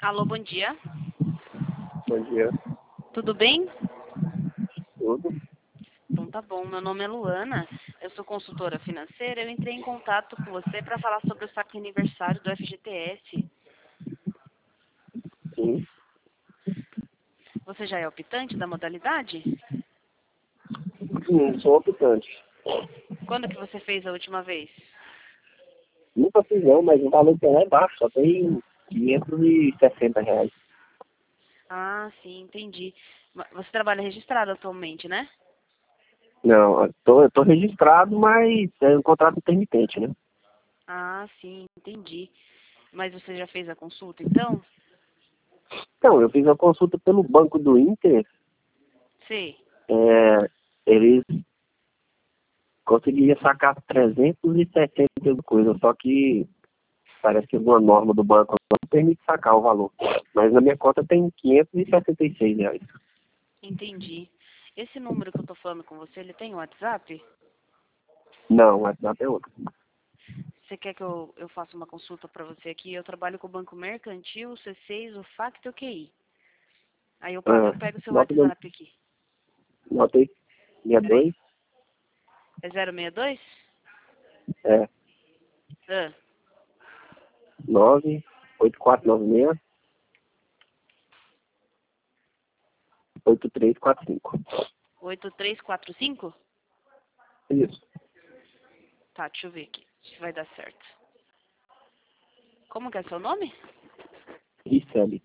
Alô, bom dia. Bom dia. Tudo bem? Tudo? Então tá bom. Meu nome é Luana. Eu sou consultora financeira. Eu entrei em contato com você para falar sobre o saque aniversário do FGTS. Sim. Você já é optante da modalidade? Sim, sou optante. Quando que você fez a última vez? Nunca fiz não, mas o valor que é baixo, só tem R$ 560. Ah, sim, entendi. Você trabalha registrado atualmente, né? Não, eu tô registrado, mas é um contrato intermitente, né? Ah, sim, entendi. Mas você já fez a consulta, então? Então, eu fiz uma consulta pelo Banco do Inter, Sei. eles conseguiam sacar 360 e coisa, só que parece que alguma norma do banco não permite sacar o valor. Mas na minha conta tem R$ 566. Entendi. Esse número que eu tô falando com você, ele tem WhatsApp? Não, o WhatsApp é outro. Você quer que eu faça uma consulta para você aqui? Eu trabalho com o Banco Mercantil, o C6, o Facto e o QI. Aí eu Ah, pego o seu nota, WhatsApp aqui. nota aí, Peraí. 62, É 062? é, Ah, 98496 8345. 8345? Isso. Tá, deixa eu ver aqui. Se vai dar certo. Como que é seu nome? Recebe.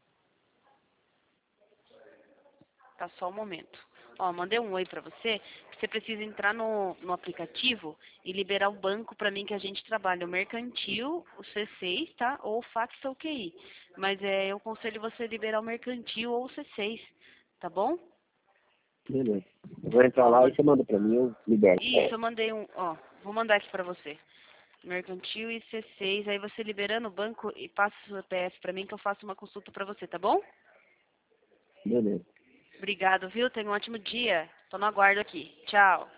Tá, só um momento. Ó, mandei um oi pra você. Você precisa entrar no aplicativo e liberar o banco pra mim que a gente trabalha. O Mercantil, o C6, tá? Ou o Facto ou o QI. Mas eu aconselho você liberar o Mercantil ou o C6, tá bom? Beleza. Eu vou entrar Ó, lá e você manda pra mim, eu libero. isso, eu mandei vou mandar aqui pra você. Mercantil e C6, aí você liberando o banco e passa o seu CPF pra mim que eu faço uma consulta pra você, tá bom? Beleza. Obrigado, viu? Tenha um ótimo dia. Tô no aguardo aqui. Tchau.